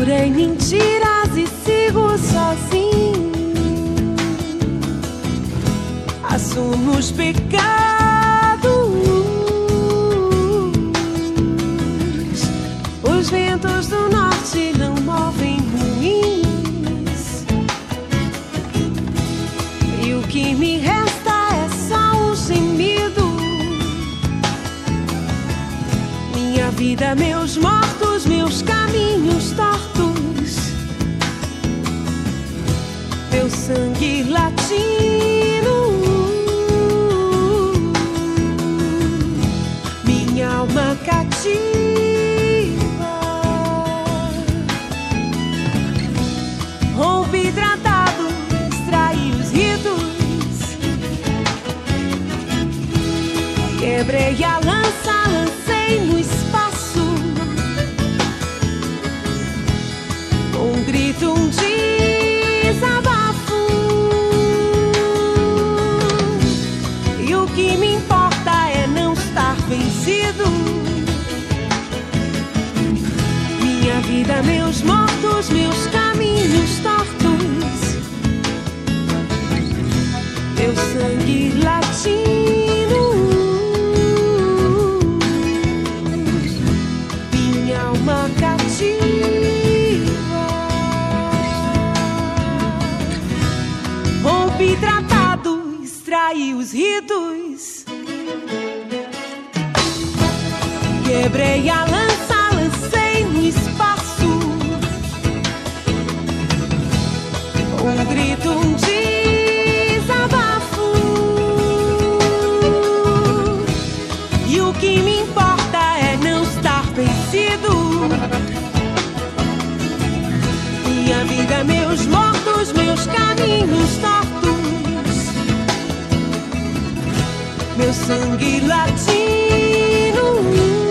Jurei mentiras e sigo sozinho. Assumo os pecados. Os ventos do norte não movem moinhos. E o que me resta é só um gemido. Minha vida, meus mortos, meus caminhos tortos, meu sangue latino, minha alma cativa. Rompi tratado, extraí os ritos, quebrei a lança, lancei no espaço. Um grito, um desabafo. E o que me importa é não estar vencido. Minha vida, meus mortos, meus caminhos tortos, meu sangue latino, minha alma cativa. Rompi tratado, extraí os ritos, quebrei a lança, lancei no espaço. Um grito, um desabafo. E o que me importa é não estar vencido. Minha vida, meus mortos, meus caminhos tortos, meu sangue latino,